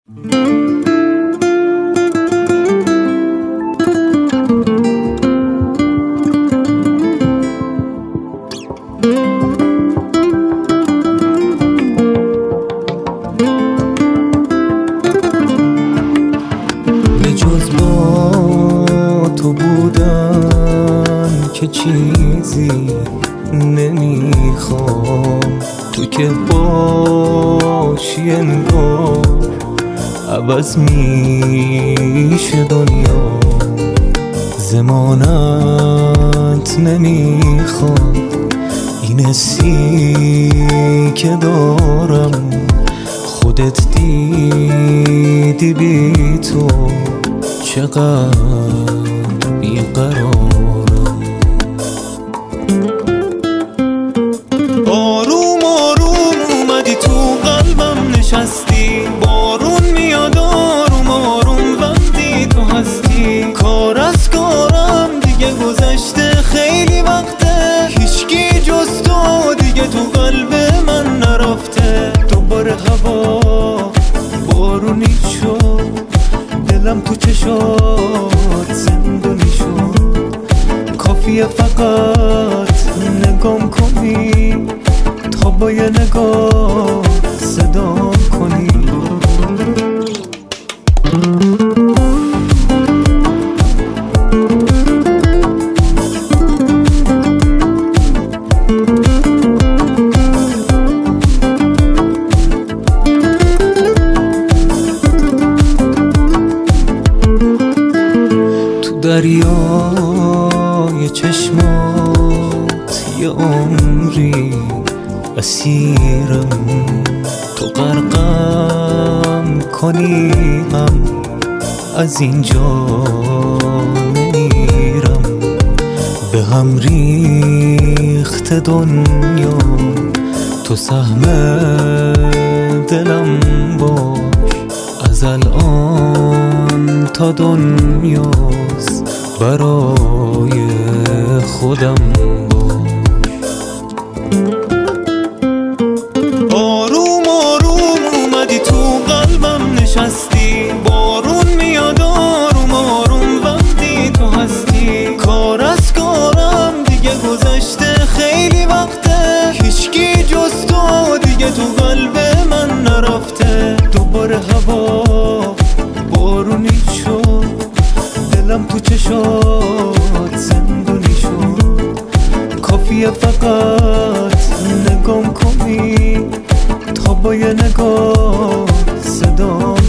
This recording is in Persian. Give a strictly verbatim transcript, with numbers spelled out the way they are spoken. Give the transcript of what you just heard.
بجز با تو بودن که چیزی نمیخوام، تو که باشی انگار عوض میشه دنیا. زمانت نمیخواد این حسی که دارم، خودت دیدی بی تو چقدر بیقرارم. آروم آروم اومدی تو قلبم نشستی، بارون میاد آروم آروم وقتی تو هستی. کار از کارم دیگه گذشته خیلی وقته، هیچکی جز تو دیگه تو قلب من نرفته. دوباره هوا بارونی شد، دلم تو چشات زندونی شد. کافیه فقط نگام کنی تا با یه نگاه صدام کنی. دریای چشمات یه عمری اسیرم، تو غرقم کنی هم از اینجا نمیرم. به هم ریخت دنیا، تو سهم دلم باش. از الان تا دنیاست برای خودم باش. آروم آروم اومدی تو قلبم نشستی، بارون میاد آروم آروم وقتی تو هستی. کار از کارم دیگه گذشته خیلی وقته، هیچکی جز تو دیگه تو قلب من نرفته. دوباره هوا بارونی شد، دلم تو چشات زندونی شد. کافیه فقط نگام کنی تا با یه نگاه صدام